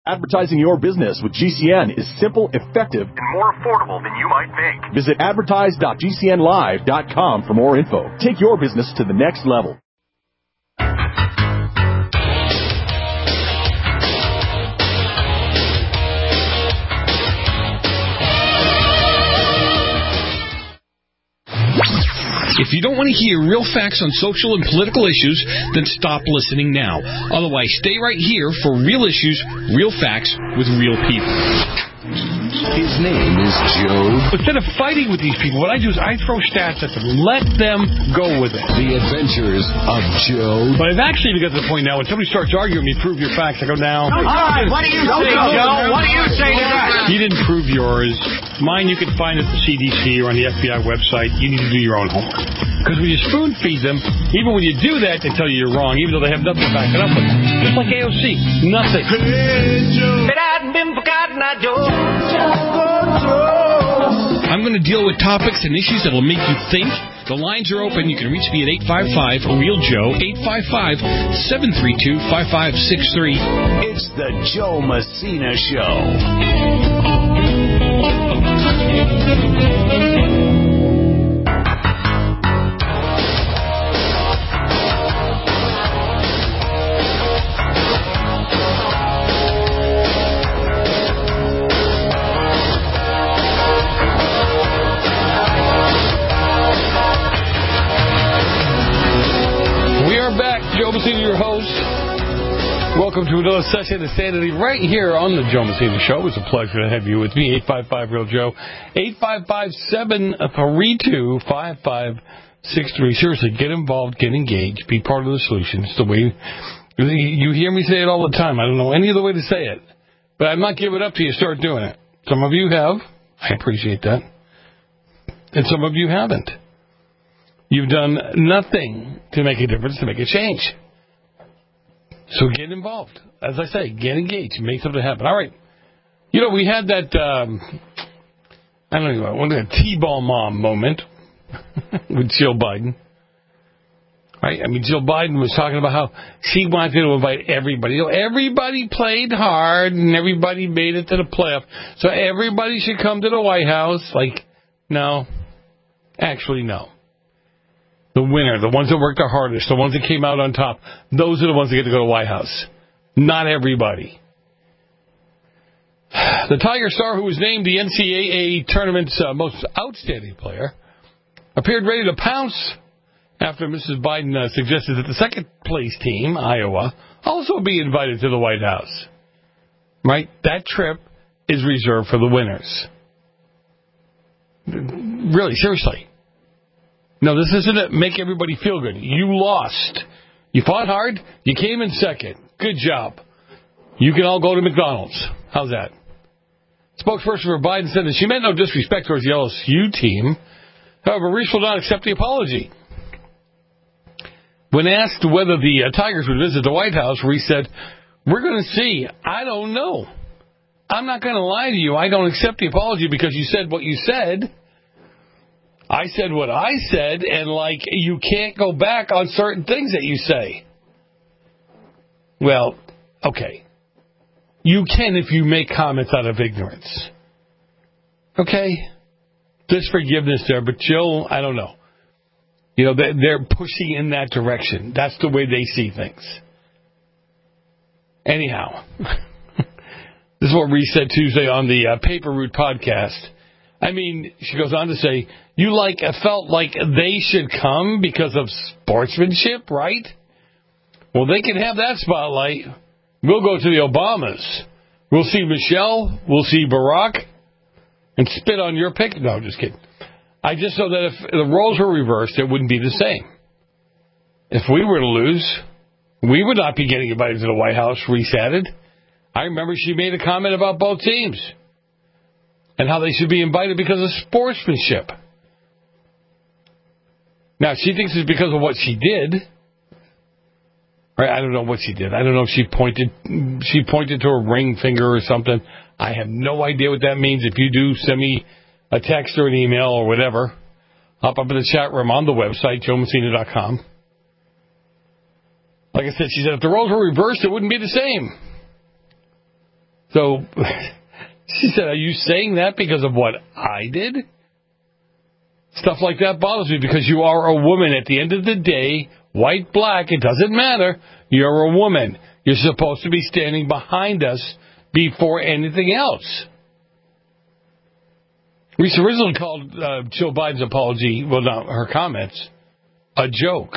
Advertising your business with GCN is simple, effective, and more affordable than you might think. Visit advertise.gcnlive.com for more info. Take your business to the next level. If you don't want to hear real facts on social and political issues, then stop listening now. Otherwise, stay right here for real issues, real facts with real people. His name is Joe. Instead of fighting with these people, what I do is I throw stats at them. Let them go with it. The Adventures of Joe. But I've actually got to the point now when somebody starts arguing with me, prove your facts, I go, now. All right, what do you say, Joe? What do you say to that? You didn't prove yours. Mine you can find at the CDC or on the FBI website. You need to do your own homework. Because when you spoon feed them, even when you do that, they tell you you're wrong, even though they have nothing to back it up with. Just like AOC. Nothing. If it hadn't been for Cotton Eye Joe. I'm going to deal with topics and issues that will make you think. The lines are open. You can reach me at 855-REAL-JOE, 855-732-5563. It's the Joe Messina Show. Joe Messina, your host. Welcome to another session of Sanity right here on the Joe Messina Show. It's a pleasure to have you with me. 855-REAL-JOE, 855-732-5563. Seriously, get involved, get engaged, be part of the solution. It's the way you hear me say it all the time. I don't know any other way to say it, but I'm not giving up till you start doing it. Some of you have. I appreciate that. And some of you haven't. You've done nothing to make a difference, to make a change. So get involved. As I say, get engaged. Make something happen. All right. You know, we had that, I don't know, a T-ball mom moment with Jill Biden. Right? I mean, Jill Biden was talking about how she wanted to invite everybody. You know, everybody played hard and everybody made it to the playoff. So everybody should come to the White House. Like, no. Actually, no. The winner, the ones that worked the hardest, the ones that came out on top, those are the ones that get to go to the White House. Not everybody. The Tiger star, who was named the NCAA tournament's most outstanding player, appeared ready to pounce after Mrs. Biden suggested that the second-place team, Iowa, also be invited to the White House. Right? That trip is reserved for the winners. Really, seriously. No, this isn't to make everybody feel good. You lost. You fought hard. You came in second. Good job. You can all go to McDonald's. How's that? Spokesperson for Biden said that she meant no disrespect towards the LSU team. However, Reese will not accept the apology. When asked whether the Tigers would visit the White House, Reese said, "We're going to see. I don't know. I'm not going to lie to you. I don't accept the apology because you said what you said. I said what I said, and, you can't go back on certain things that you say." Well, okay. You can if you make comments out of ignorance. Okay? There's forgiveness there, but Jill, I don't know. You know, they're pushing in that direction. That's the way they see things. Anyhow, this is what Reese said Tuesday on the Paper Route podcast. I mean, she goes on to say, you felt like they should come because of sportsmanship, right? Well, they can have that spotlight. We'll go to the Obamas. We'll see Michelle. We'll see Barack. And spit on your pick. No, just kidding. I just know that if the roles were reversed, it wouldn't be the same. If we were to lose, we would not be getting invited to the White House, Reese added. I remember she made a comment about both teams and how they should be invited because of sportsmanship. Now, she thinks it's because of what she did. Right? I don't know what she did. I don't know if she pointed to a ring finger or something. I have no idea what that means. If you do, send me a text or an email or whatever. Hop up in the chat room on the website, joemessina.com. Like I said, she said if the roles were reversed, it wouldn't be the same. So she said, are you saying that because of what I did? Stuff like that bothers me because you are a woman. At the end of the day, white, black, it doesn't matter. You're a woman. You're supposed to be standing behind us before anything else. Reese originally called Joe Biden's apology, well, not her comments, a joke.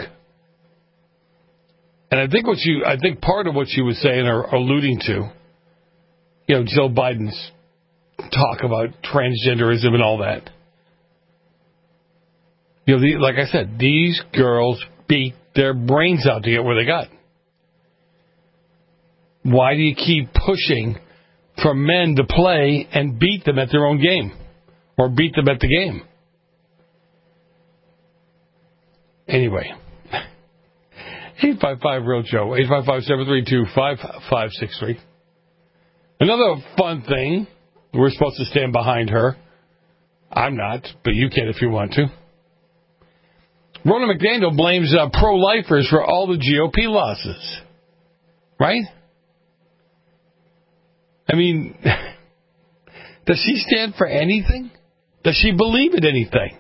And I think part of what she was saying or alluding to, Joe Biden's talk about transgenderism and all that. Like I said, these girls beat their brains out to get where they got. Why do you keep pushing for men to play and beat them at their own game? Or beat them at the game? Anyway. 855-REAL-JOE. 855-732-5563. Another fun thing. We're supposed to stand behind her. I'm not, but you can if you want to. Ronna McDaniel blames pro-lifers for all the GOP losses. Right? I mean, does she stand for anything? Does she believe in anything?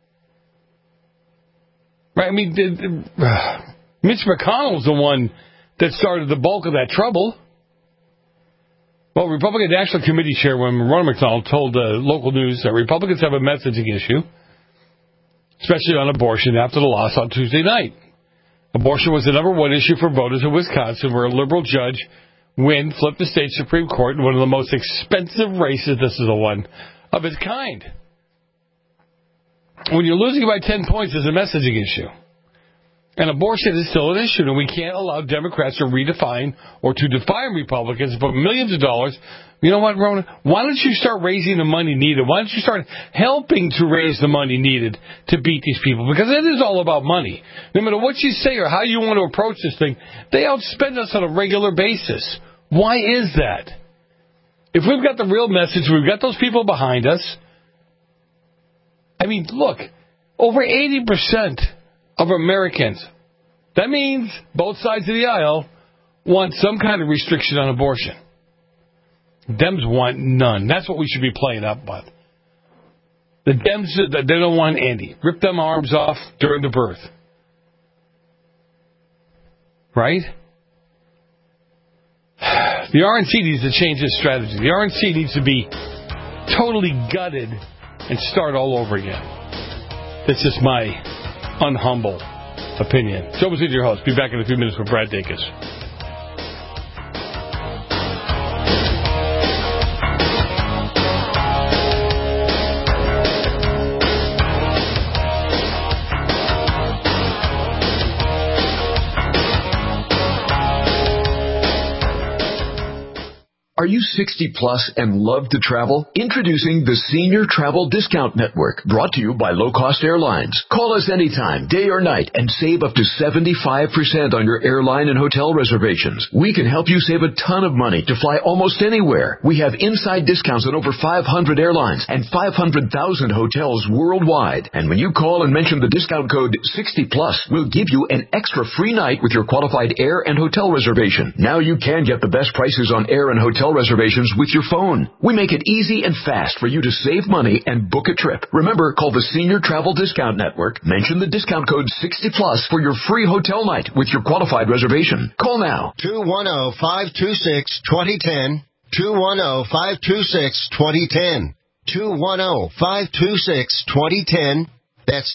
Right? I mean, Mitch McConnell's the one that started the bulk of that trouble. Well, Republican National Committee Chairwoman Ronna McDaniel told local news that Republicans have a messaging issue, especially on abortion, after the loss on Tuesday night. Abortion was the number one issue for voters in Wisconsin, where a liberal judge flipped the state Supreme Court in one of the most expensive races. This is the one of its kind. When you're losing by 10 points, it's a messaging issue. And abortion is still an issue, and we can't allow Democrats to redefine or to define Republicans, but millions of dollars. You know what, Ronna? Why don't you start raising the money needed? Why don't you start helping to raise the money needed to beat these people? Because it is all about money. No matter what you say or how you want to approach this thing, they outspend us on a regular basis. Why is that? If we've got the real message, we've got those people behind us. I mean, look, over 80% of Americans, that means both sides of the aisle, want some kind of restriction on abortion. Dems want none. That's what we should be playing up with. The Dems, they don't want any. Rip them arms off during the birth. Right? The RNC needs to change its strategy. The RNC needs to be totally gutted and start all over again. That's just my unhumble opinion. Joe Massino, your host. Be back in a few minutes with Brad Dacus. Are you 60 plus and love to travel? Introducing the Senior Travel Discount Network, brought to you by Low Cost Airlines. Call us anytime, day or night, and save up to 75% on your airline and hotel reservations. We can help you save a ton of money to fly almost anywhere. We have inside discounts on over 500 airlines and 500,000 hotels worldwide. And when you call and mention the discount code 60 plus, we'll give you an extra free night with your qualified air and hotel reservation. Now you can get the best prices on air and hotel reservations with your phone. We make it easy and fast for you to save money and book a trip. Remember, call the Senior Travel Discount Network. Mention the discount code 60 plus for your free hotel night with your qualified reservation. Call now. 210-526-2010. 210-526-2010. 210-526-2010. That's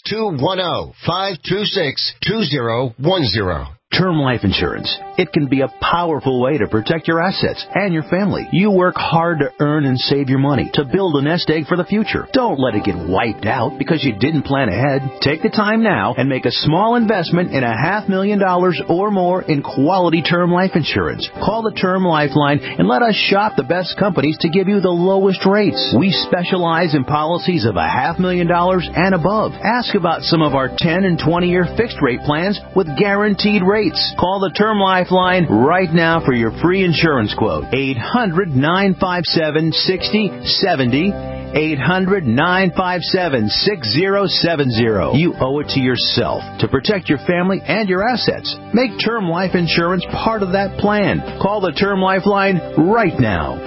210-526-2010. Term life insurance. It can be a powerful way to protect your assets and your family. You work hard to earn and save your money to build a nest egg for the future. Don't let it get wiped out because you didn't plan ahead. Take the time now and make a small investment in $500,000 or more in quality term life insurance. Call the Term Lifeline and let us shop the best companies to give you the lowest rates. We specialize in policies of $500,000 and above. Ask about some of our 10 and 20-year fixed rate plans with guaranteed rates. Call the Term Lifeline right now for your free insurance quote. 800-957-6070. 800-957-6070. You owe it to yourself to protect your family and your assets. Make term life insurance part of that plan. Call the Term Life line right now.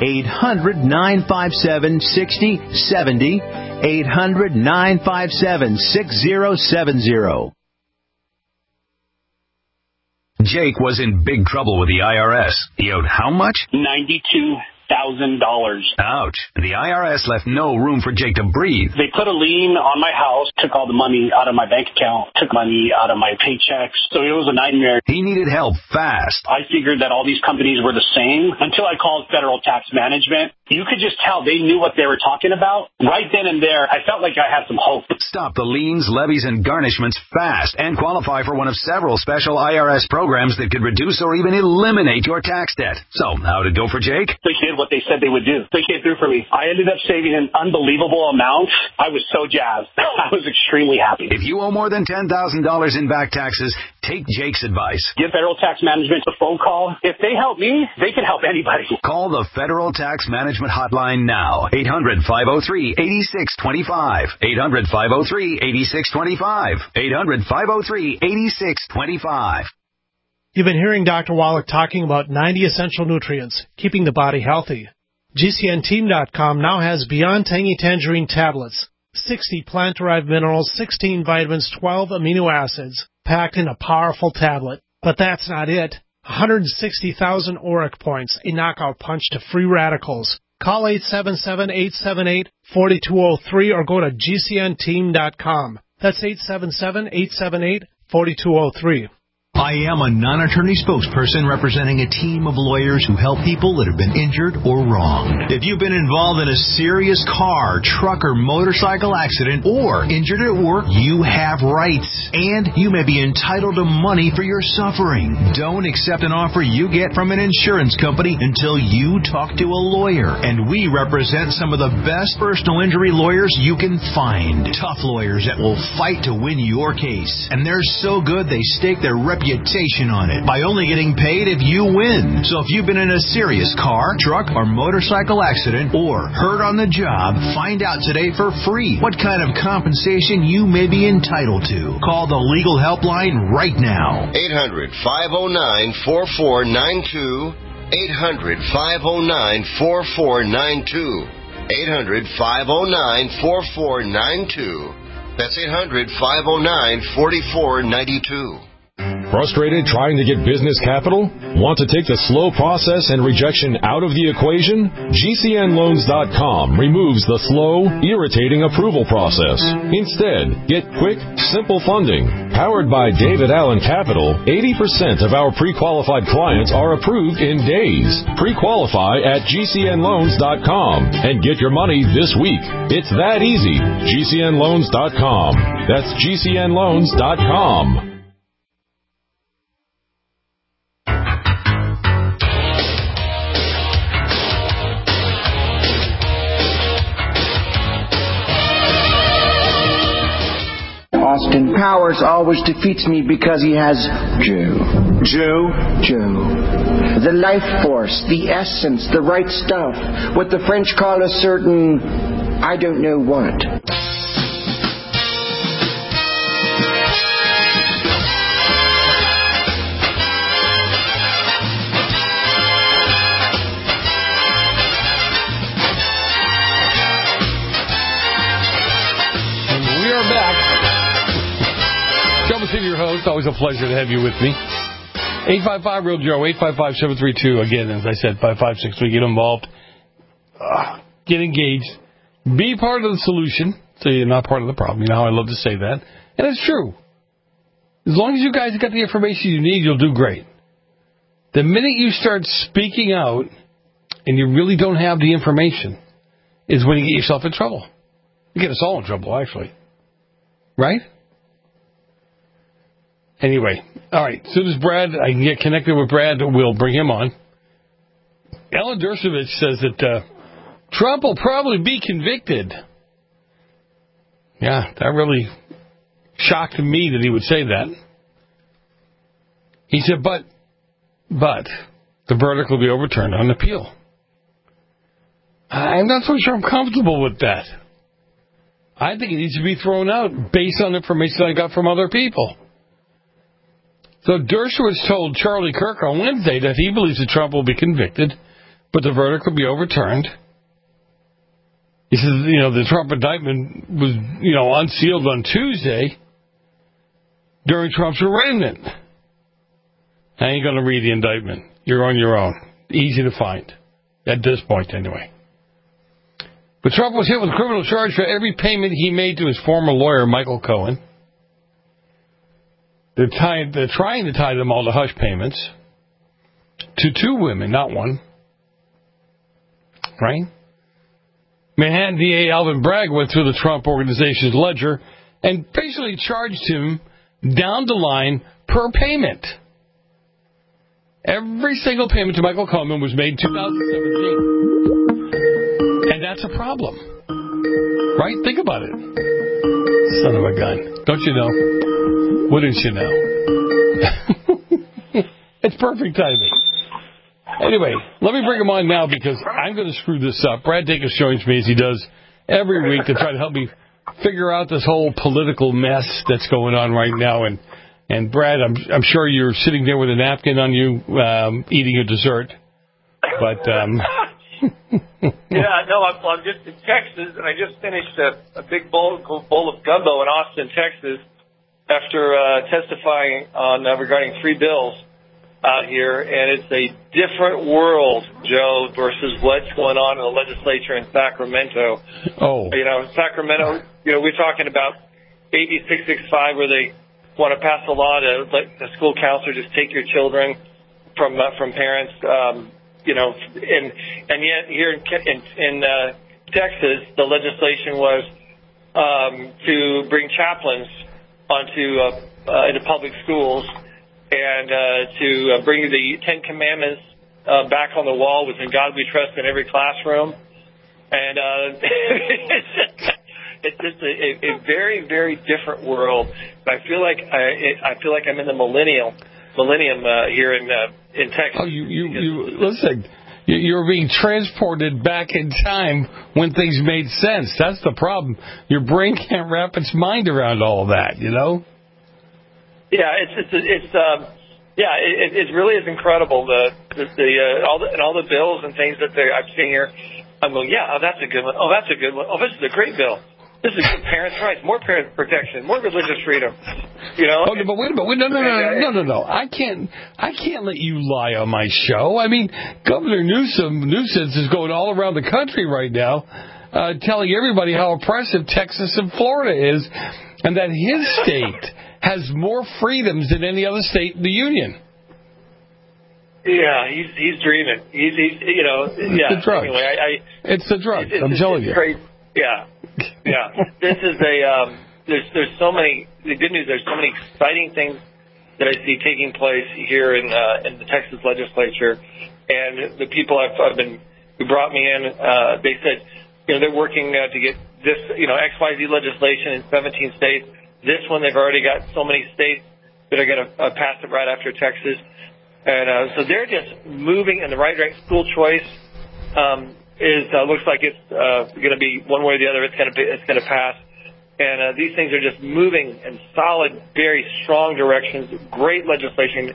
800-957-6070. 800-957-6070. Jake was in big trouble with the IRS. He owed how much? $92,000. Ouch. The IRS left no room for Jake to breathe. They put a lien on my house, took all the money out of my bank account, took money out of my paychecks. So it was a nightmare. He needed help fast. I figured that all these companies were the same until I called Federal Tax Management. You could just tell they knew what they were talking about. Right then and there, I felt like I had some hope. Stop the liens, levies, and garnishments fast and qualify for one of several special IRS programs that could reduce or even eliminate your tax debt. So, how'd it go for Jake? They did what they said they would do. They came through for me. I ended up saving an unbelievable amount. I was so jazzed. I was extremely happy. If you owe more than $10,000 in back taxes, take Jake's advice. Give Federal Tax Management a phone call. If they help me, they can help anybody. Call the Federal Tax Management hotline now. 800-503-8625. 800-503-8625. 800-503-8625. You've been hearing Dr. Wallach talking about 90 essential nutrients, keeping the body healthy. GCNteam.com now has Beyond Tangy Tangerine tablets, 60 plant-derived minerals, 16 vitamins, 12 amino acids, packed in a powerful tablet. But that's not it. 160,000 ORAC points, a knockout punch to free radicals. Call 877-878-4203 or go to GCNteam.com. That's 877-878-4203. I am a non-attorney spokesperson representing a team of lawyers who help people that have been injured or wronged. If you've been involved in a serious car, truck, or motorcycle accident or injured at work, you have rights, and you may be entitled to money for your suffering. Don't accept an offer you get from an insurance company until you talk to a lawyer, and we represent some of the best personal injury lawyers you can find. Tough lawyers that will fight to win your case, and they're so good they stake their reputation on it by only getting paid if you win. So if you've been in a serious car, truck, or motorcycle accident or hurt on the job, find out today for free what kind of compensation you may be entitled to. Call the legal helpline right now. 800-509-4492. 800-509-4492. 800-509-4492. That's 800-509-4492. Frustrated trying to get business capital? Want to take the slow process and rejection out of the equation? GCNloans.com removes the slow, irritating approval process. Instead, get quick, simple funding. Powered by David Allen Capital, 80% of our pre-qualified clients are approved in days. Pre-qualify at GCNloans.com and get your money this week. It's that easy. GCNloans.com. That's GCNloans.com. Austin Powers always defeats me because he has Joe. The life force, the essence, the right stuff. What the French call a certain, I don't know what. Your host, always a pleasure to have you with me. 855-REAL-JOE, 855-732. Again, as I said, 5563. Get involved. Get engaged. Be part of the solution so you're not part of the problem. You know how I love to say that. And it's true. As long as you guys got the information you need, you'll do great. The minute you start speaking out and you really don't have the information is when you get yourself in trouble. You get us all in trouble, actually. Right? Anyway, all right. As soon as I can get connected with Brad, we'll bring him on. Alan Dershowitz says that Trump will probably be convicted. Yeah, that really shocked me that he would say that. He said, but the verdict will be overturned on appeal. I I'm not so sure I'm comfortable with that. I think it needs to be thrown out based on information I got from other people. So Dershowitz told Charlie Kirk on Wednesday that he believes that Trump will be convicted, but the verdict will be overturned. He says, the Trump indictment was, unsealed on Tuesday during Trump's arraignment. I ain't going to read the indictment. You're on your own. Easy to find. At this point, anyway. But Trump was hit with a criminal charge for every payment he made to his former lawyer, Michael Cohen. They're trying to tie them all to hush payments to two women, not one. Right? Manhattan DA Alvin Bragg went through the Trump organization's ledger and basically charged him down the line per payment. Every single payment to Michael Cohen was made in 2017. And that's a problem. Right? Think about it. Son of a gun. Don't you know? Wouldn't you know? It's perfect timing. Anyway, let me bring him on now because I'm going to screw this up. Brad Dacus joins me as he does every week to try to help me figure out this whole political mess that's going on right now. And Brad, I'm sure you're sitting there with a napkin on you, eating your dessert. But yeah, no, I'm just in Texas, and I just finished a big bowl of gumbo in Austin, Texas, after testifying on regarding 3 bills out here, and it's a different world, Joe, versus what's going on in the legislature in Sacramento. Oh, Sacramento. We're talking about AB 665, where they want to pass a law to let the school counselor just take your children from parents. And yet here in Texas, the legislation was to bring chaplains into public schools and to bring the 10 Commandments back on the wall within God we trust in every classroom. And it's just a very, very different world. I feel like I'm in the millennium here in Texas. Oh, listen. You're being transported back in time when things made sense. That's the problem. Your brain can't wrap its mind around all of that. Yeah, it really is incredible. All the bills and things that I'm seeing here. I'm going, yeah, that's a good one. Oh, that's a good one. Oh, this is a great bill. This is parents' rights, more parent protection, more religious freedom. Oh, but wait a minute. No. I can't let you lie on my show. I mean, Governor Newsom is going all around the country right now, telling everybody how oppressive Texas and Florida is, and that his state has more freedoms than any other state in the union. Yeah, he's dreaming. He's It's the drugs. Anyway, it's the drugs. I'm telling you. Crazy. Yeah. This is there's so many. The good news, there's so many exciting things that I see taking place here in the Texas legislature, and the people who brought me in, they said, they're working to get this, XYZ legislation in 17 states. This one, they've already got so many states that are going to pass it right after Texas, and so they're just moving in the right direction. School choice looks like it's going to be one way or the other. It's going to pass, and these things are just moving in solid, very strong directions. Great legislation,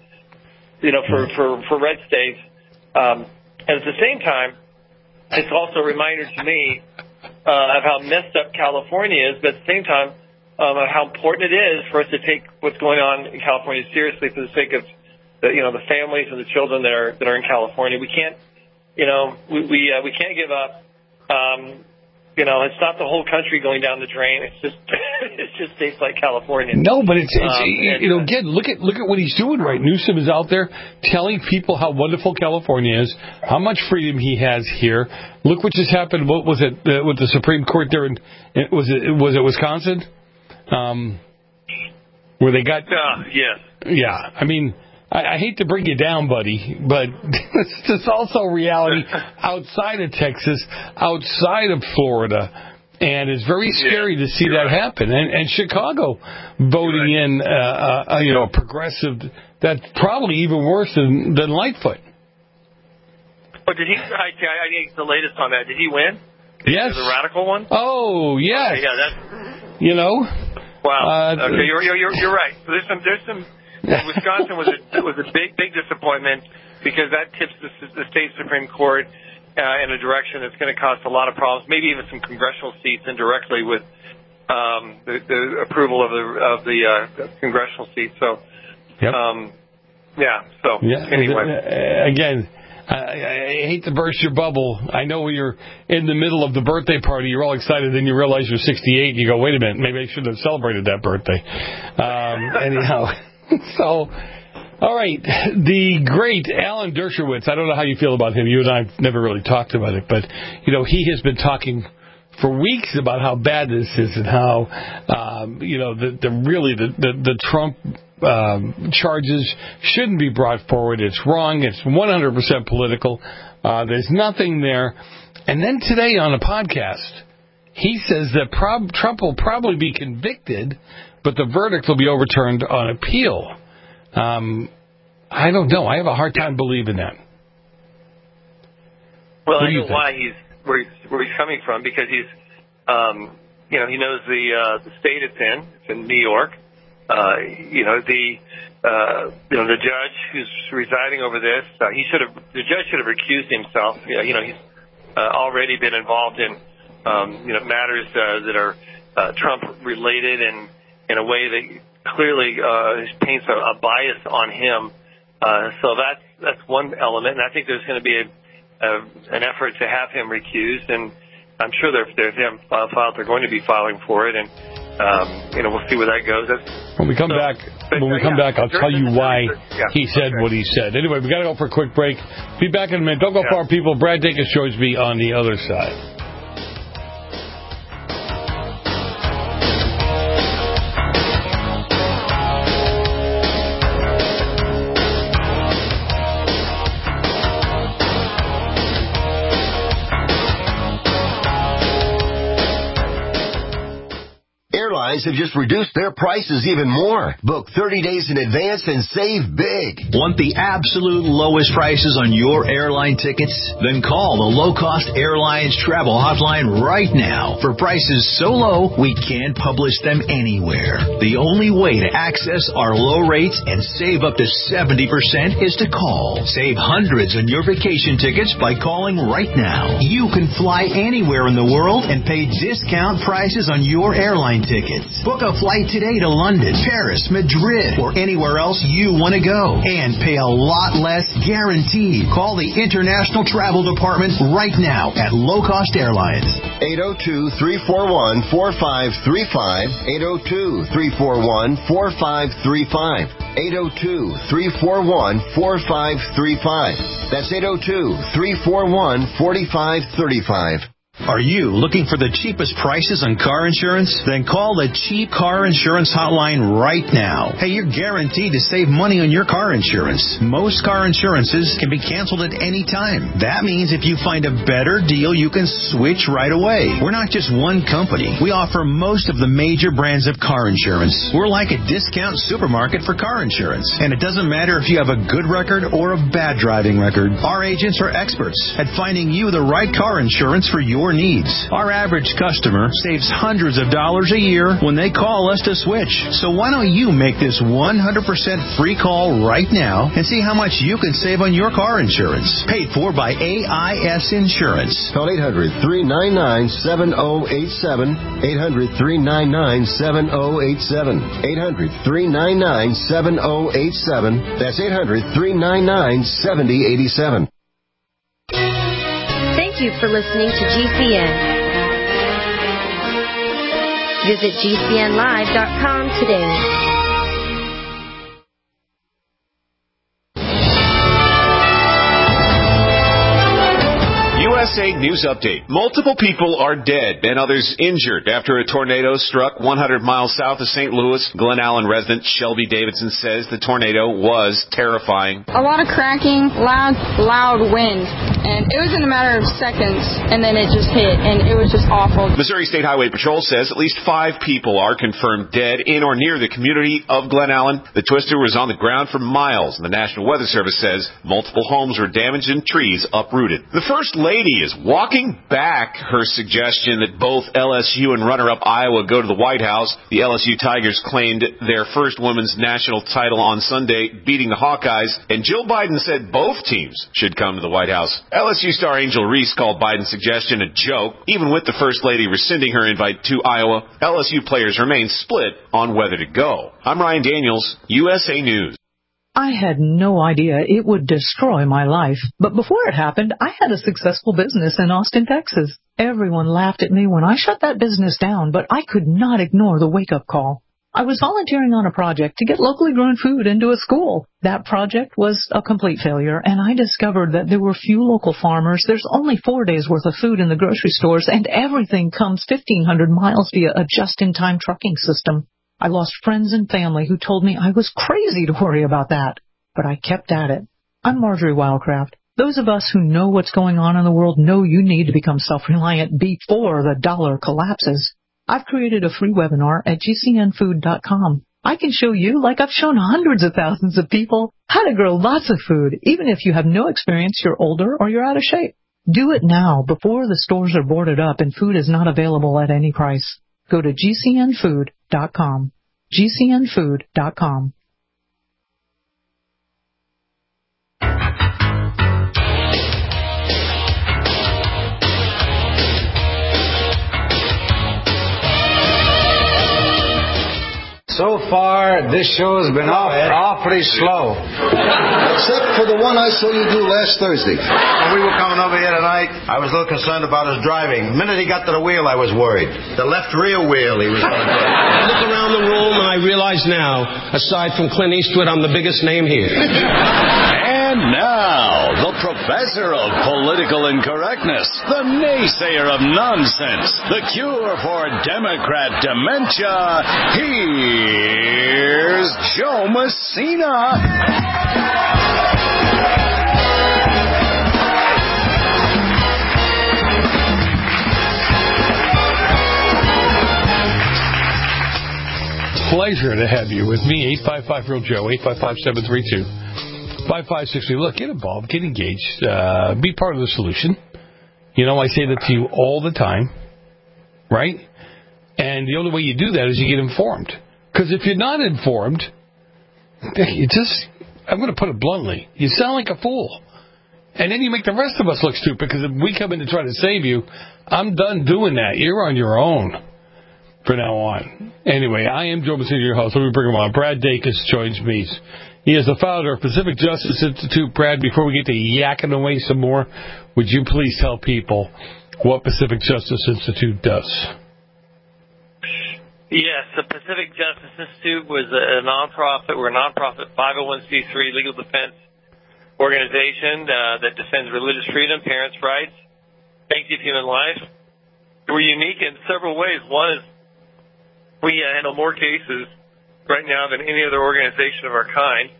for red states. And at the same time, it's also a reminder to me of how messed up California is, but at the same time, how important it is for us to take what's going on in California seriously for the sake of the families and the children that are in California. We can't. We can't give up. It's not the whole country going down the drain. It's just states like California. No, but again, look at what he's doing, right? Newsom is out there telling people how wonderful California is, how much freedom he has here. Look what just happened. What was it with the Supreme Court there? Was it Wisconsin? Where they got? Yes. Yeah, I mean. I hate to bring you down, buddy, but it's also reality outside of Texas, outside of Florida, and it's very scary to see that happen. And Chicago voting in a progressive that's probably even worse than Lightfoot. Oh, did he? I need the latest on that. Did he win? Yes. The radical one? Oh, yes. Okay, yeah, that's... You know? Wow. Okay, you're right. So there's some. Wisconsin was a big disappointment because that tips the state Supreme Court in a direction that's going to cause a lot of problems, maybe even some congressional seats indirectly with the approval of the congressional seats. So, yep. Anyway. Again, I hate to burst your bubble. I know when you're in the middle of the birthday party, you're all excited, then you realize you're 68, and you go, wait a minute, maybe I should have celebrated that birthday. Anyhow, so... All right, the great Alan Dershowitz. I don't know how you feel about him. You and I have never really talked about it, but he has been talking for weeks about how bad this is and how the Trump charges shouldn't be brought forward. It's wrong. It's 100% political. There's nothing there. And then today on a podcast, he says that Trump will probably be convicted, but the verdict will be overturned on appeal. I don't know. I have a hard time believing that. Well, I know why where he's coming from, because he's, he knows the state it's in. It's in New York. The judge who's residing over this, the judge should have recused himself. He's already been involved in, matters that are Trump related and in a way that clearly paints a bias on him. So that's one element, and I think there's going to be an effort to have him recused, and I'm sure they're going to be filing for it, and we'll see where that goes. When we come back, I'll tell you why he said what he said. Anyway, we got to go for a quick break. Be back in a minute. Don't go far, people. Brad Dacus joins me on the other side. Have just reduced their prices even more. Book 30 days in advance and save big. Want the absolute lowest prices on your airline tickets? Then call the Low Cost Airlines Travel Hotline right now. For prices so low, we can't publish them anywhere. The only way to access our low rates and save up to 70% is to call. Save hundreds on your vacation tickets by calling right now. You can fly anywhere in the world and pay discount prices on your airline tickets. Book a flight today to London, Paris, Madrid, or anywhere else you want to go. And pay a lot less guaranteed. Call the International Travel Department right now at Low Cost Airlines. 802-341-4535. 802-341-4535. 802-341-4535. That's 802-341-4535. Are you looking for the cheapest prices on car insurance? Then call the Cheap Car Insurance Hotline right now. Hey, you're guaranteed to save money on your car insurance. Most car insurances can be canceled at any time. That means if you find a better deal, you can switch right away. We're not just one company. We offer most of the major brands of car insurance. We're like a discount supermarket for car insurance. And it doesn't matter if you have a good record or a bad driving record. Our agents are experts at finding you the right car insurance for your needs. Our average customer saves hundreds of dollars a year when they call us to switch. So why don't you make this 100% free call right now and see how much you can save on your car insurance. Paid for by AIS Insurance. Call 800-399-7087. 800-399-7087. 800-399-7087. That's 800-399-7087. Thank you for listening to GCN. Visit GCNlive.com today. U.S. USA News Update. Multiple people are dead and others injured after a tornado struck 100 miles south of St. Louis. Glen Allen resident Shelby Davidson says the tornado was terrifying. A lot of cracking, loud wind, and it was in a matter of seconds, and then it just hit, and it was just awful. Missouri State Highway Patrol says at least 5 people are confirmed dead in or near the community of Glen Allen. The twister was on the ground for miles, and the National Weather Service says multiple homes were damaged and trees uprooted. The First Lady is walking back her suggestion that both LSU and runner-up Iowa go to the White House. The LSU Tigers claimed their first women's national title on Sunday, beating the Hawkeyes, and Jill Biden said both teams should come to the White House. LSU star Angel Reese called Biden's suggestion a joke. Even with the First Lady rescinding her invite to Iowa, LSU players remain split on whether to go. I'm Ryan Daniels, USA News. I had no idea it would destroy my life. But before it happened, I had a successful business in Austin, Texas. Everyone laughed at me when I shut that business down, but I could not ignore the wake-up call. I was volunteering on a project to get locally grown food into a school. That project was a complete failure, and I discovered that there were few local farmers. There's only 4 days' worth of food in the grocery stores, and everything comes 1,500 miles via a just-in-time trucking system. I lost friends and family who told me I was crazy to worry about that. But I kept at it. I'm Marjorie Wildcraft. Those of us who know what's going on in the world know you need to become self-reliant before the dollar collapses. I've created a free webinar at gcnfood.com. I can show you, like I've shown hundreds of thousands of people, how to grow lots of food, even if you have no experience, you're older, or you're out of shape. Do it now before the stores are boarded up and food is not available at any price. Go to gcnfood.com. gcnfood.com. So far, this show has been awfully slow. Except for the one I saw you do last Thursday. When we were coming over here tonight, I was a little concerned about his driving. The minute he got to the wheel, I was worried. The left rear wheel he was going to do. I look around the room and I realize now, aside from Clint Eastwood, I'm the biggest name here. And now, the professor of political incorrectness, the naysayer of nonsense, the cure for Democrat dementia, here's Joe Messina. Pleasure to have you with me. 855-REAL-JOE, 855-732-5560. Look, get involved, get engaged, be part of the solution. You know, I say that to you all the time, right? And the only way you do that is you get informed. Because if you're not informed, you just, I'm going to put it bluntly, you sound like a fool. And then you make the rest of us look stupid, because if we come in to try to save you, I'm done doing that. You're on your own for now on. Anyway, I am Joe Messina, your host. Let me bring him on. Brad Dacus joins me. He is the founder of Pacific Justice Institute. Brad, before we get to yakking away some more, would you please tell people what Pacific Justice Institute does? Yes, the Pacific Justice Institute was a nonprofit. We're a nonprofit 501c3 legal defense organization that defends religious freedom, parents' rights, sanctity of human life. We're unique in several ways. One is we handle more cases right now than any other organization of our kind.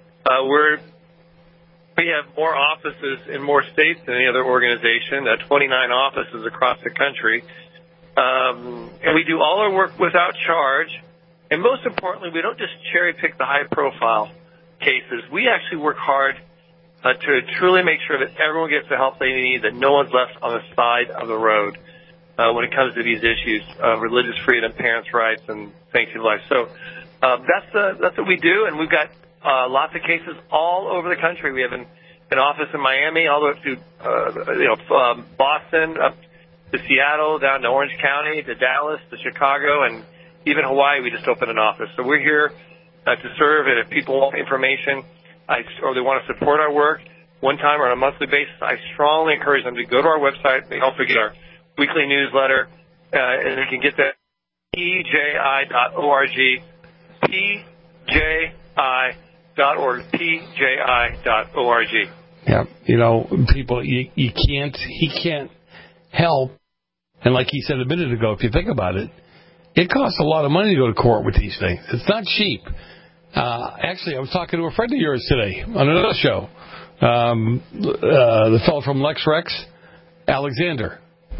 We have more offices in more states than any other organization, 29 offices across the country. And we do all our work without charge. And most importantly, we don't just cherry pick the high-profile cases. We actually work hard to truly make sure that everyone gets the help they need, that no one's left on the side of the road when it comes to these issues of religious freedom, parents' rights, and sanctity of life. So that's what we do, and we've got lots of cases all over the country. We have an office in Miami, all the way up to Boston, up to Seattle, down to Orange County, to Dallas, to Chicago, and even Hawaii. We just opened an office. So we're here to serve, and if people want information or they want to support our work one time or on a monthly basis, I strongly encourage them to go to our website. They also get our weekly newsletter, and they can get that pji.org, pji.org, pji.org. Yeah, people, he can't help. And like he said a minute ago, if you think about it, it costs a lot of money to go to court with these things. It's not cheap. Actually, I was talking to a friend of yours today on another show. The fellow from Lex Rex, Alexander.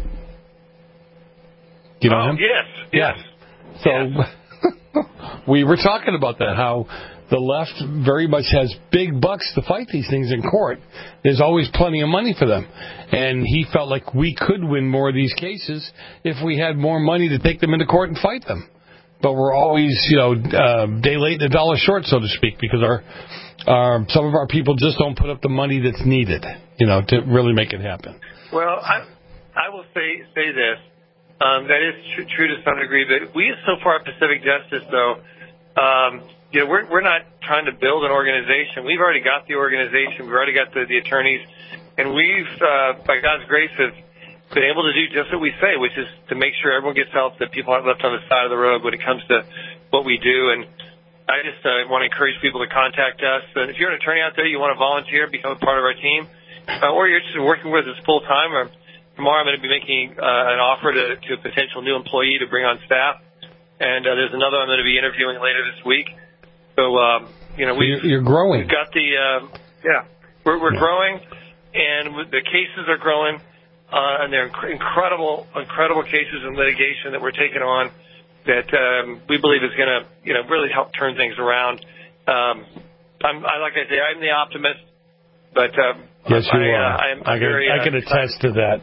You know him? Yes. So we were talking about that, how the left very much has big bucks to fight these things in court. There's always plenty of money for them. And he felt like we could win more of these cases if we had more money to take them into court and fight them. But we're always, day late and a dollar short, so to speak, because some of our people just don't put up the money that's needed, to really make it happen. Well, I will say this. That is true to some degree, but we so far at Pacific Justice, though, we're not trying to build an organization. We've already got the organization. We've already got the attorneys, and we've, by God's grace, have been able to do just what we say, which is to make sure everyone gets help, that people aren't left on the side of the road when it comes to what we do. And I just want to encourage people to contact us. And if you're an attorney out there, you want to volunteer, become a part of our team, or you're interested in working with us full time, or tomorrow I'm going to be making an offer to a potential new employee to bring on staff. And there's another I'm going to be interviewing later this week. So, you're growing. We've got we're growing, and the cases are growing, and they're incredible cases in litigation that we're taking on that we believe is going to, really help turn things around. I'm the optimist, but yes, you are. I can attest to that.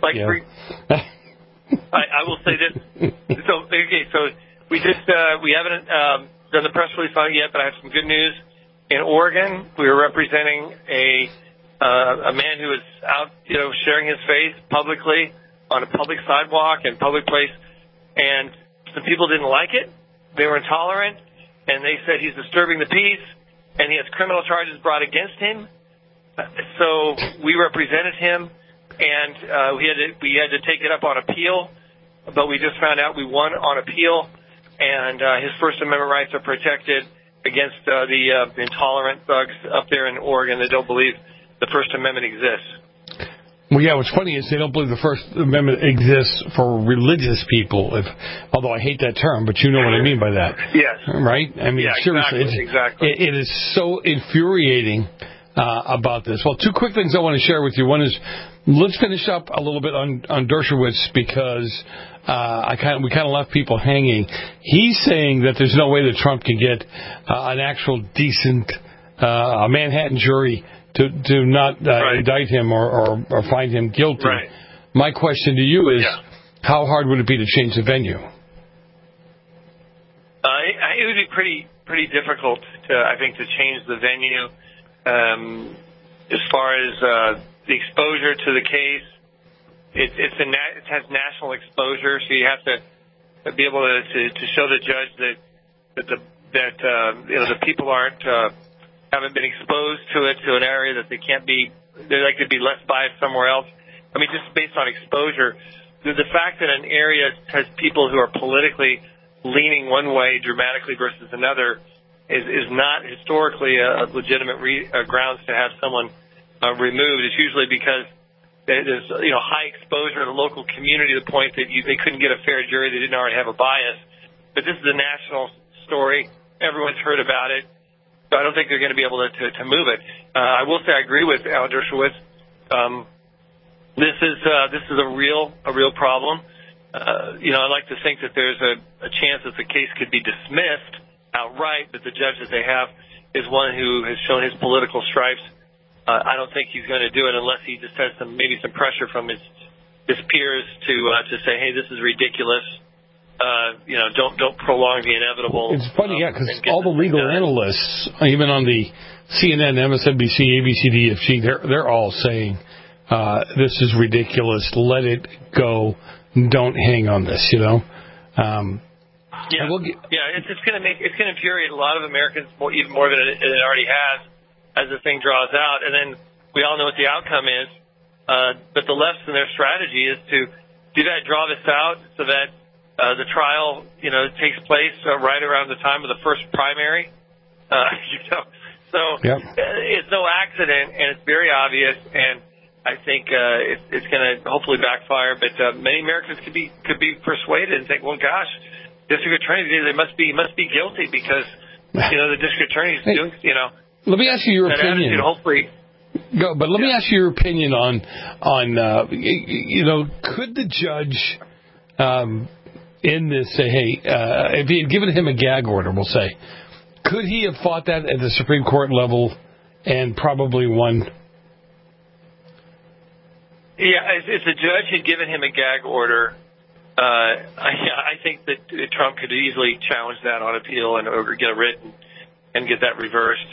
I will say this. So we haven't done the press release on it yet, but I have some good news. In Oregon, we were representing a man who was out, sharing his faith publicly on a public sidewalk and public place, and some people didn't like it. They were intolerant, and they said he's disturbing the peace, and he has criminal charges brought against him. So we represented him, and we had to take it up on appeal, but we just found out we won on appeal, and his First Amendment rights are protected against the intolerant thugs up there in Oregon that don't believe the First Amendment exists. Well, yeah, what's funny is they don't believe the First Amendment exists for religious people, although I hate that term, but you know what I mean by that. Yes. Right? I mean, seriously, exactly. It is so infuriating about this. Well, two quick things I want to share with you. One is, let's finish up a little bit on Dershowitz, because we kind of left people hanging. He's saying that there's no way that Trump can get an actual decent a Manhattan jury to not indict him or find him guilty. Right. My question to you is, how hard would it be to change the venue? It would be pretty difficult, I think, to change the venue. As far as the exposure to the case, it has national exposure, so you have to be able to show the judge that the people haven't been exposed to it, to an area that they like to be less biased somewhere else. I mean, just based on exposure, the fact that an area has people who are politically leaning one way dramatically versus another is not historically a legitimate grounds to have someone removed. It's usually because there's high exposure in the local community to the point that they couldn't get a fair jury. They didn't already have a bias. But this is a national story. Everyone's heard about it. So I don't think they're going to be able to move it. I will say I agree with Alan Dershowitz. This is a real problem. I'd like to think that there's a chance that the case could be dismissed outright, but the judge that they have is one who has shown his political stripes. I don't think he's going to do it unless he just has maybe some pressure from his peers to say, hey, this is ridiculous. Don't prolong the inevitable. It's funny, because all the legal analysts, even on the CNN, MSNBC, ABC, DFG, they're all saying this is ridiculous. Let it go. Don't hang on this. It's going to infuriate a lot of Americans even more than it already has as the thing draws out, and then we all know what the outcome is. But the left and their strategy is to do that, draw this out so that the trial, takes place right around the time of the first primary. So it's no accident, and it's very obvious, and I think it's going to hopefully backfire. But many Americans could be persuaded and think, well, gosh, district attorneys, they must be guilty because the district attorneys doing Let me ask you your opinion. Hopefully. But let me ask you your opinion on could the judge in this say, hey, if he had given him a gag order, we'll say, could he have fought that at the Supreme Court level and probably won? Yeah, if the judge had given him a gag order, I think that Trump could easily challenge that on appeal or get a writ and get that reversed.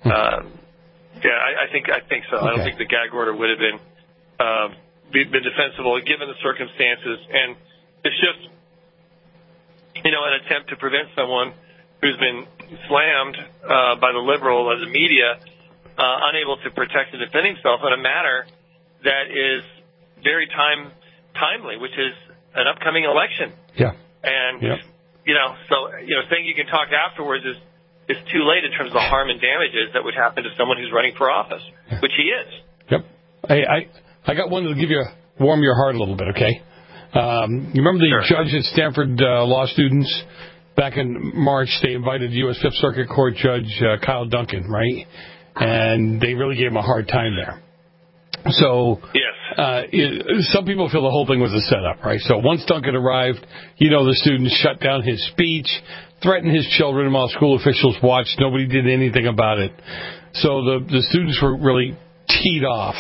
I think so. Okay. I don't think the gag order would have been defensible given the circumstances, and it's just an attempt to prevent someone who's been slammed by the liberal or the media, unable to protect and defend himself in a matter that is very timely, which is an upcoming election. Yeah. And saying you can talk afterwards is too late in terms of the harm and damages that would happen to someone who's running for office, which he is. Yep. I got one to warm your heart a little bit, okay? You remember the judge at Stanford law students back in March? They invited U.S. Fifth Circuit Court Judge Kyle Duncan, right? And they really gave him a hard time there. So some people feel the whole thing was a setup, right? So once Duncan arrived, the students shut down his speech, threatened his children while school officials watched. Nobody did anything about it. So the students were really teed off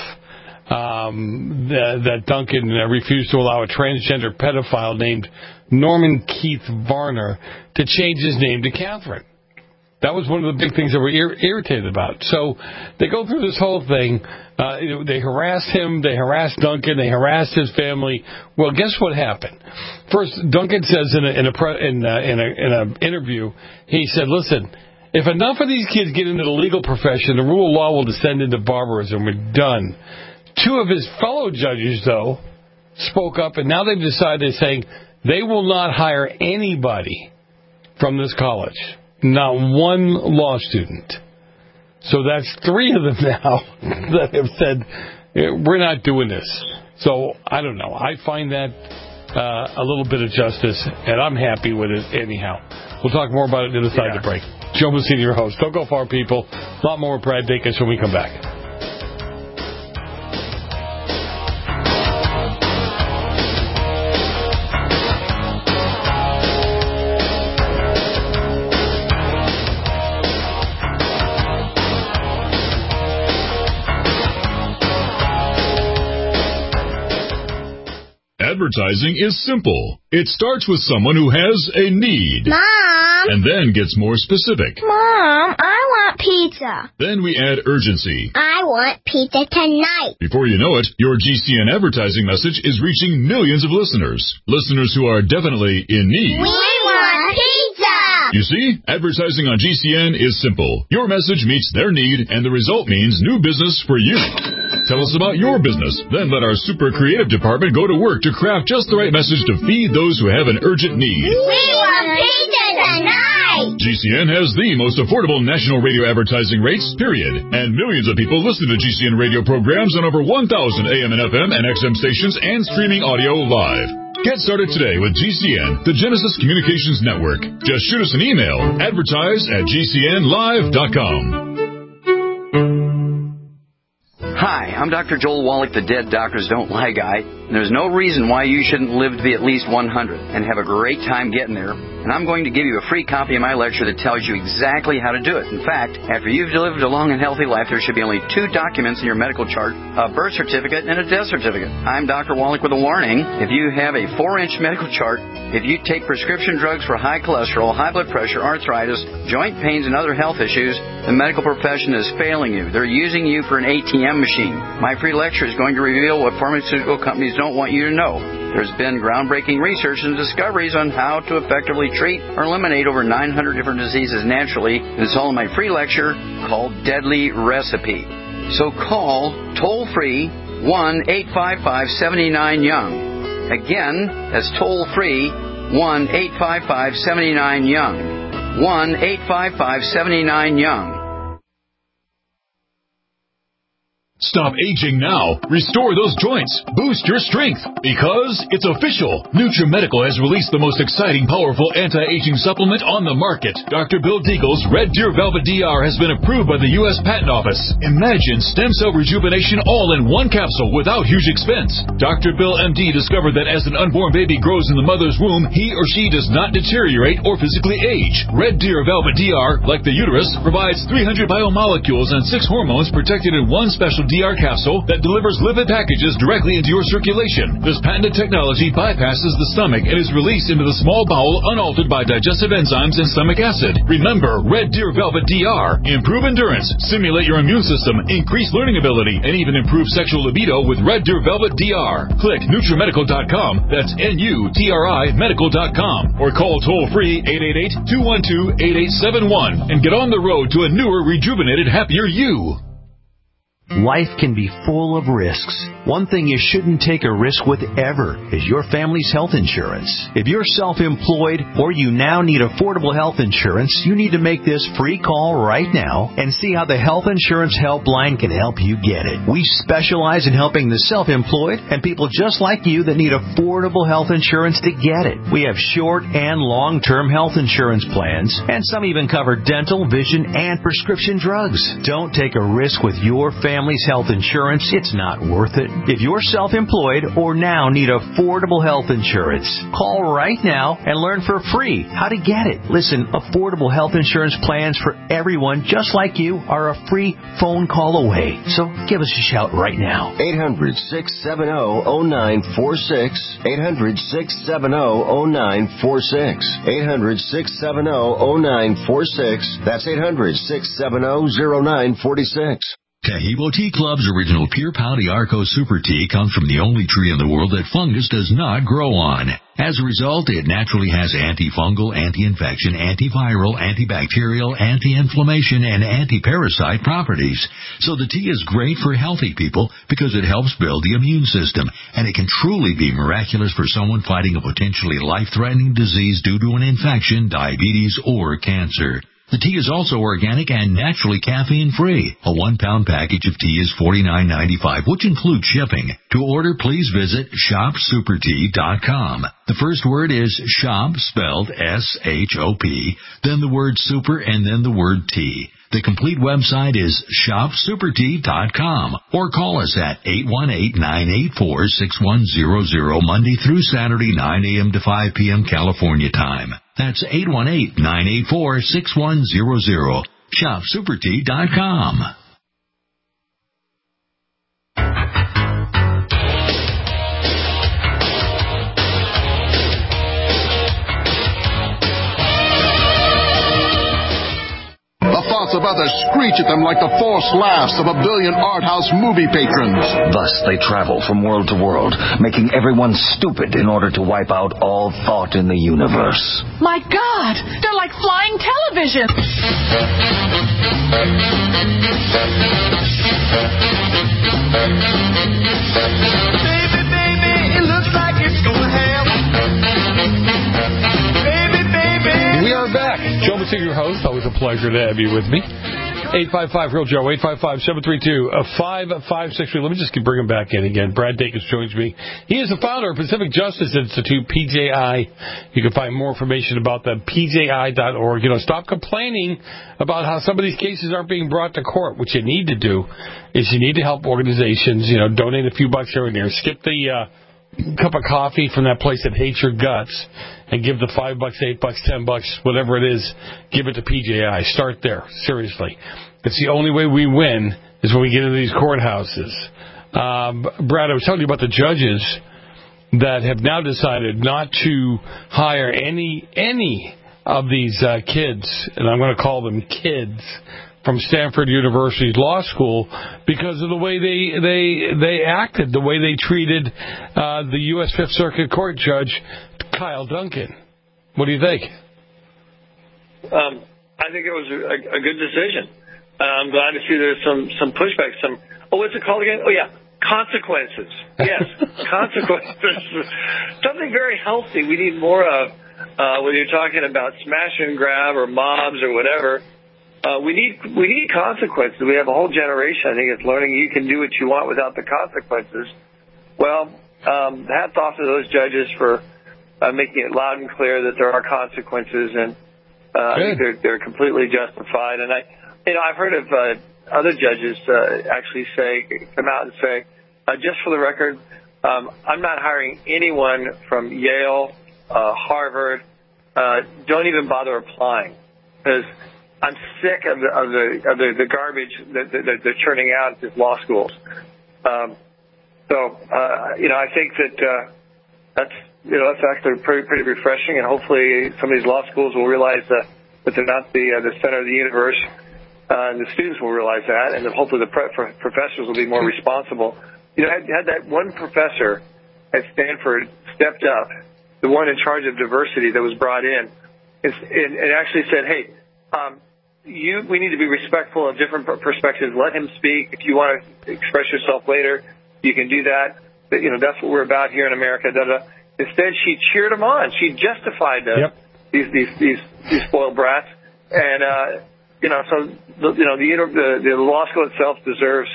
that Duncan refused to allow a transgender pedophile named Norman Keith Varner to change his name to Catherine. That was one of the big things that were irritated about. So they go through this whole thing. They harassed him. They harassed Duncan. They harassed his family. Well, guess what happened? First, Duncan says in an interview, he said, "Listen, if enough of these kids get into the legal profession, the rule of law will descend into barbarism. We're done." Two of his fellow judges, though, spoke up, and now they've decided, saying they will not hire anybody from this college. Not one law student. So that's three of them now that have said, we're not doing this. So I don't know. I find that a little bit of justice, and I'm happy with it anyhow. We'll talk more about it the other side of the break. Joe Messina, your host. Don't go far, people. A lot more with Brad Dacus when we come back. Advertising is simple. It starts with someone who has a need. Mom! And then gets more specific. Mom, I want pizza. Then we add urgency. I want pizza tonight. Before you know it, your GCN advertising message is reaching millions of listeners. Listeners who are definitely in need. We want pizza! You see, advertising on GCN is simple. Your message meets their need, and the result means new business for you. Tell us about your business. Then let our super creative department go to work to craft just the right message to feed those who have an urgent need. We want pizza tonight! GCN has the most affordable national radio advertising rates, period. And millions of people listen to GCN radio programs on over 1,000 AM and FM and XM stations and streaming audio live. Get started today with GCN, the Genesis Communications Network. Just shoot us an email, advertise@gcnlive.com. Hi, I'm Dr. Joel Wallach, the Dead Doctors Don't Lie guy. And there's no reason why you shouldn't live to be at least 100 and have a great time getting there. And I'm going to give you a free copy of my lecture that tells you exactly how to do it. In fact, after you've lived a long and healthy life, there should be only 2 documents in your medical chart, a birth certificate and a death certificate. I'm Dr. Wallach with a warning. If you have a 4-inch medical chart, if you take prescription drugs for high cholesterol, high blood pressure, arthritis, joint pains, and other health issues, the medical profession is failing you. They're using you for an ATM machine. My free lecture is going to reveal what pharmaceutical companies don't want you to know. There's been groundbreaking research and discoveries on how to effectively treat or eliminate over 900 different diseases naturally. And it's all in my free lecture called Deadly Recipe. So call toll-free 1-855-79-YOUNG. Again, that's toll-free 1-855-79-YOUNG. 1-855-79-YOUNG. Stop aging now. Restore those joints. Boost your strength. Because it's official. NutriMedical has released the most exciting, powerful anti-aging supplement on the market. Dr. Bill Deagle's Red Deer Velvet DR has been approved by the U.S. Patent Office. Imagine stem cell rejuvenation all in one capsule without huge expense. Dr. Bill MD discovered that as an unborn baby grows in the mother's womb, he or she does not deteriorate or physically age. Red Deer Velvet DR, like the uterus, provides 300 biomolecules and 6 hormones protected in one special DR capsule that delivers lipid packages directly into your circulation. This patented technology bypasses the stomach and is released into the small bowel unaltered by digestive enzymes and stomach acid. Remember, Red Deer Velvet DR. Improve endurance, stimulate your immune system, increase learning ability, and even improve sexual libido with Red Deer Velvet DR. Click NutriMedical.com, that's NUTRI Medical.com, or call toll-free 888-212-8871 and get on the road to a newer, rejuvenated, happier you. Life can be full of risks. One thing you shouldn't take a risk with ever is your family's health insurance. If you're self-employed or you now need affordable health insurance, you need to make this free call right now and see how the Health Insurance Helpline can help you get it. We specialize in helping the self-employed and people just like you that need affordable health insurance to get it. We have short and long-term health insurance plans, and some even cover dental, vision, and prescription drugs. Don't take a risk with your family's health insurance. It's not worth it. If you're self-employed or now need affordable health insurance, call right now and learn for free how to get it. Listen, affordable health insurance plans for everyone just like you are a free phone call away. So give us a shout right now. 800-670-0946. 800-670-0946. 800-670-0946. That's 800-670-0946. Taheebo Tea Club's original Pure Pau Arco Super Tea comes from the only tree in the world that fungus does not grow on. As a result, it naturally has antifungal, anti-infection, antiviral, antibacterial, anti-inflammation, and anti-parasite properties. So the tea is great for healthy people because it helps build the immune system, and it can truly be miraculous for someone fighting a potentially life-threatening disease due to an infection, diabetes, or cancer. The tea is also organic and naturally caffeine-free. A 1-pound package of tea is $49.95, which includes shipping. To order, please visit shopsupertea.com. The first word is shop, spelled S-H-O-P, then the word super, and then the word tea. The complete website is shopsupertea.com, or call us at 818-984-6100 Monday through Saturday, 9 a.m. to 5 p.m. California time. That's 818-984-6100. shopsupertea.com. About to screech at them like the forced laughs of 1 billion art house movie patrons. Thus they travel from world to world, making everyone stupid in order to wipe out all thought in the universe. My God, they're like flying television. Baby, baby, it looks like it's going to hell. We are back. Joe Messina, your host. Always a pleasure to have you with me. 855-REAL-JOE, 855-732-5563. Let me just bring him back in again. Brad Dacus joins me. He is the founder of Pacific Justice Institute, PJI. You can find more information about them, pji.org. Stop complaining about how some of these cases aren't being brought to court. What you need to do is you need to help organizations, donate a few bucks here and there. Skip the cup of coffee from that place that hates your guts and give the $5, $8, $10, whatever it is, give it to PJI. Start there. Seriously. It's the only way we win is when we get into these courthouses. Brad, I was telling you about the judges that have now decided not to hire any of these kids, and I'm going to call them kids, from Stanford University's law school because of the way they acted, the way they treated the U.S. Fifth Circuit Court Judge Kyle Duncan. What do you think? I think it was a good decision. I'm glad to see there's some pushback. What's it called again? Oh, yeah, consequences. Yes, consequences. Something very healthy we need more of when you're talking about smash and grab or mobs or whatever. we need consequences. We have a whole generation, I think, it's learning you can do what you want without the consequences. Well, hats off to those judges for making it loud and clear that there are consequences, and I think they're completely justified. And I've heard of other judges actually come out and say, just for the record, I'm not hiring anyone from Yale, Harvard. Don't even bother applying, because I'm sick of the garbage that they're churning out at these law schools. I think that's actually pretty refreshing, and hopefully some of these law schools will realize that they're not the center of the universe, and the students will realize that, and then hopefully the professors will be more responsible. Had that one professor at Stanford stepped up, the one in charge of diversity that was brought in, and actually said, hey, we need to be respectful of different perspectives. Let him speak. If you want to express yourself later, you can do that. But, that's what we're about here in America. Instead, she cheered him on. She justified these spoiled brats. And, so, the law school itself deserves,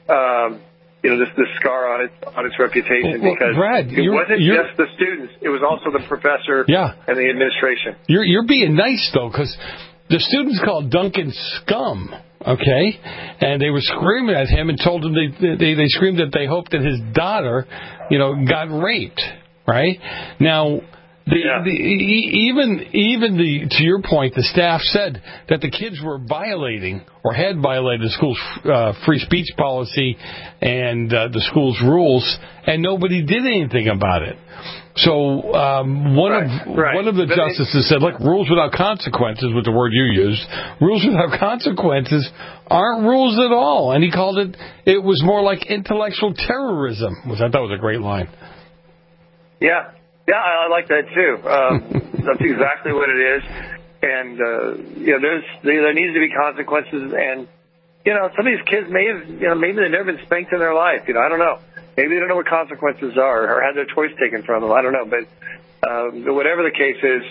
this scar on its reputation, because Brad, it wasn't just the students. It was also the professor and the administration. You're being nice, though, because the students called Duncan scum, okay? And they were screaming at him and told him they screamed that they hoped that his daughter, got raped, right? Now, even to your point, the staff said that the kids were violating or had violated the school's free speech policy and the school's rules, and nobody did anything about it. So one of the justices said, look, rules without consequences, was the word you used. Rules without consequences aren't rules at all. And he called it was more like intellectual terrorism, which I thought was a great line. Yeah, I like that too. That's exactly what it is. And, there needs to be consequences. And, some of these kids maybe they've never been spanked in their life. I don't know. Maybe they don't know what consequences are or had their toys taken from them. I don't know. But whatever the case is,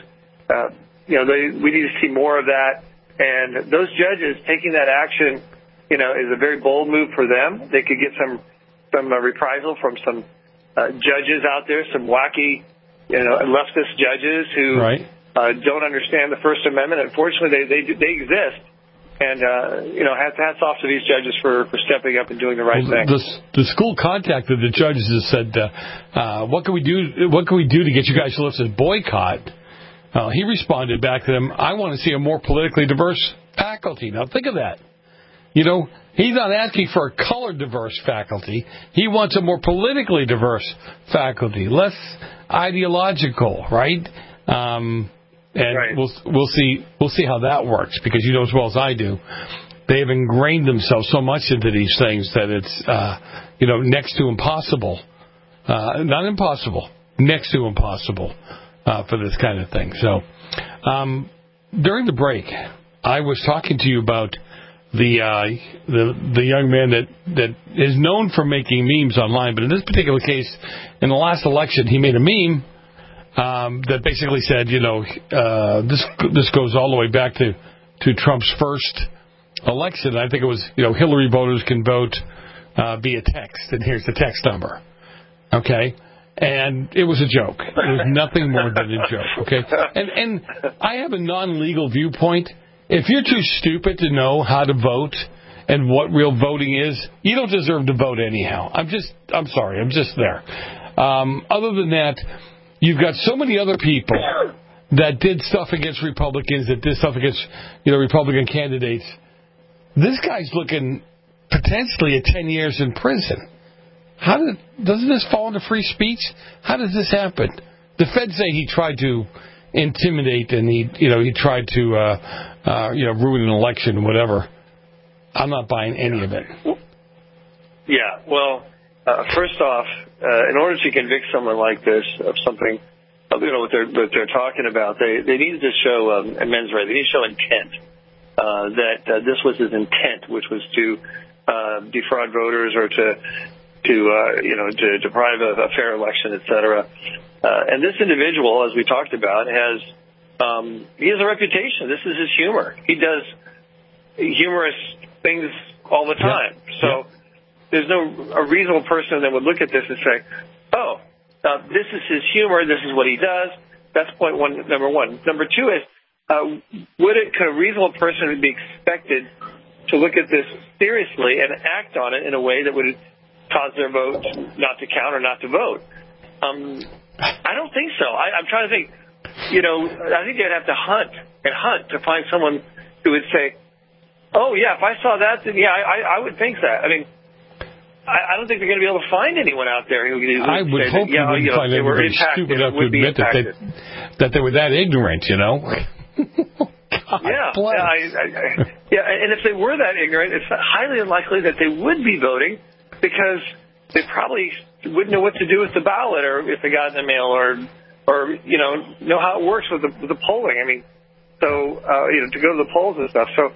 we need to see more of that. And those judges taking that action, is a very bold move for them. They could get some reprisal from some judges out there, some wacky, leftist judges who don't understand the First Amendment. Unfortunately, they exist. And, hats off to these judges for stepping up and doing the right thing. The school contacted the judges and said, what can we do to get you guys to lift this boycott? He responded back to them, I want to see a more politically diverse faculty. Now, think of that. He's not asking for a color diverse faculty. He wants a more politically diverse faculty, less ideological, right? And we'll see how that works, because you know as well as I do, they have ingrained themselves so much into these things that it's next to impossible, not impossible, next to impossible for this kind of thing. So during the break, I was talking to you about the young man that is known for making memes online, but in this particular case, in the last election, he made a meme that basically said, this goes all the way back to Trump's first election. I think it was, Hillary voters can vote via text, and here's the text number. Okay? And it was a joke. It was nothing more than a joke. Okay? And I have a non-legal viewpoint. If you're too stupid to know how to vote and what real voting is, you don't deserve to vote anyhow. I'm sorry. I'm just there. Other than that, you've got so many other people that did stuff against Republicans, that did stuff against, Republican candidates. This guy's looking potentially at 10 years in prison. Doesn't this fall into free speech? How does this happen? The feds say he tried to intimidate and he tried to ruin an election, whatever. I'm not buying any of it. Yeah, well, first off, in order to convict someone like this of something, what they're talking about, they needed to show a mens rea. They need to show intent, that this was his intent, which was to defraud voters or to deprive a fair election, et cetera. And this individual, as we talked about, he has a reputation. This is his humor. He does humorous things all the time. So there's a reasonable person that would look at this and say, oh, this is his humor, this is what he does. That's point one, number one. Number two is, could a reasonable person be expected to look at this seriously and act on it in a way that would cause their vote not to count or not to vote? I don't think so. I'm trying to think. I think they'd have to hunt to find someone who would say, oh, yeah, if I saw that, then, yeah, I would think that. I mean, I don't think they're going to be able to find anyone out there who would I would say hope that, yeah, you wouldn't find anybody stupid enough to admit that they were that ignorant, God bless. And if they were that ignorant, it's highly unlikely that they would be voting because they probably wouldn't know what to do with the ballot or if they got it in the mail or know how it works with the polling. I mean, so to go to the polls and stuff. So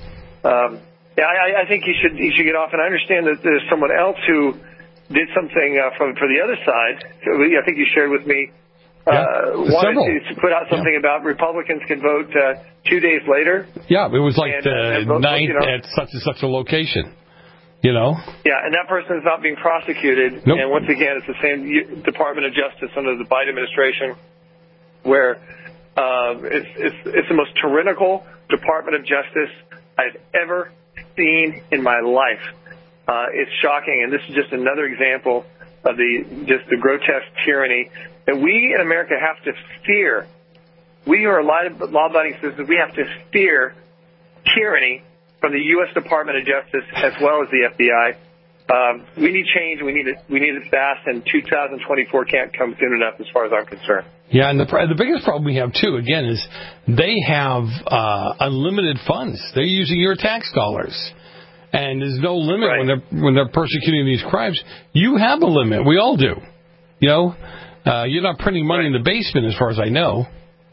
I think you should get off. And I understand that there's someone else who did something for the other side. I think you shared with me. Wanted to put out something about Republicans can vote 2 days later. Yeah, it was like the 9th at such and such a location. Yeah, and that person is not being prosecuted. Nope. And once again, it's the same Department of Justice under the Biden administration, where it's the most tyrannical Department of Justice I've ever seen in my life. It's shocking, and this is just another example of the grotesque tyranny that we in America have to fear. We who are law-abiding citizens, we have to fear tyranny from the U.S. Department of Justice as well as the FBI. We need change. We need it fast, and 2024 can't come soon enough as far as I'm concerned. Yeah, and the biggest problem we have, too, again, is they have unlimited funds. They're using your tax dollars. And there's no limit when they're persecuting these crimes. You have a limit. We all do. You're not printing money in the basement, as far as I know.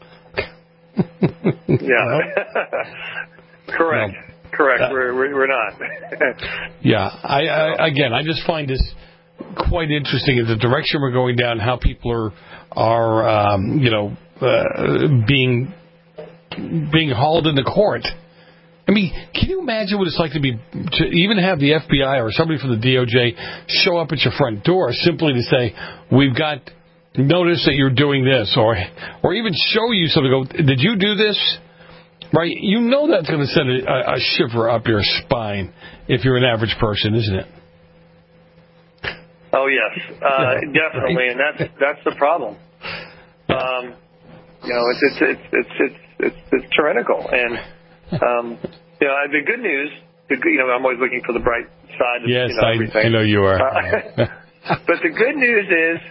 Correct. Correct. We're not. Yeah. I just find this quite interesting. In the direction we're going down, how people are being hauled into court. I mean, can you imagine what it's like to even have the FBI or somebody from the DOJ show up at your front door simply to say, we've got notice that you're doing this, or even show you something, go, did you do this? Right? That's going to send a shiver up your spine if you're an average person, isn't it? Oh, yes. Definitely, and that's the problem. It's tyrannical, and the good news. I'm always looking for the bright side. Yes, everything. I know you are. But the good news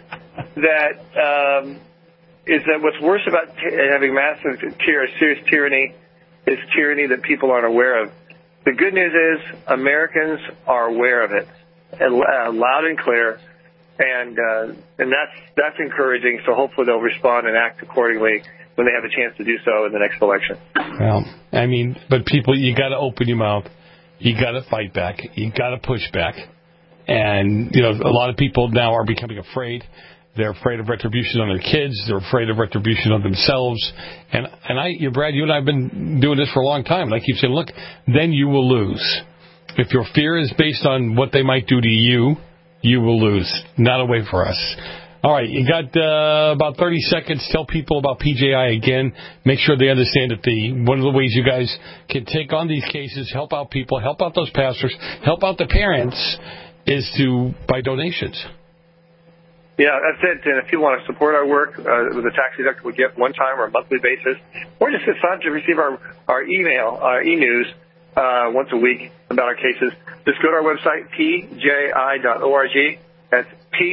is that what's worse about having massive serious tyranny is tyranny that people aren't aware of. The good news is Americans are aware of it, and loud and clear, and that's encouraging. So hopefully they'll respond and act accordingly when they have a chance to do so in the next election. Well, I mean, but people, you got to open your mouth. You got to fight back. You got to push back. And, a lot of people now are becoming afraid. They're afraid of retribution on their kids. They're afraid of retribution on themselves. And Brad, you and I have been doing this for a long time. And I keep saying, look, then you will lose. If your fear is based on what they might do to you, you will lose. Not a way for us. All right, you got about 30 seconds. Tell people about PJI again. Make sure they understand that one of the ways you guys can take on these cases, help out people, help out those pastors, help out the parents, is to buy donations. Yeah, that's it. And if you want to support our work with a tax-deductible gift one-time or a monthly basis, or just sign to receive our email, our e-news once a week about our cases, just go to our website, pji.org. That's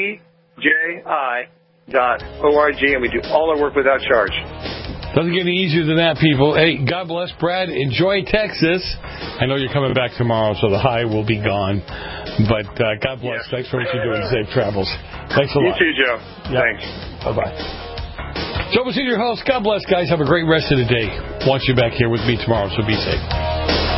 pji.org, and we do all our work without charge. Doesn't get any easier than that, people. Hey, God bless, Brad. Enjoy Texas. I know you're coming back tomorrow, so the high will be gone. But God bless. Yes. Thanks for what you're doing. Safe travels. Thanks a lot. You too, Joe. Yep. Thanks. Bye-bye. Joe Messina, your host. God bless, guys. Have a great rest of the day. Want you back here with me tomorrow, so be safe.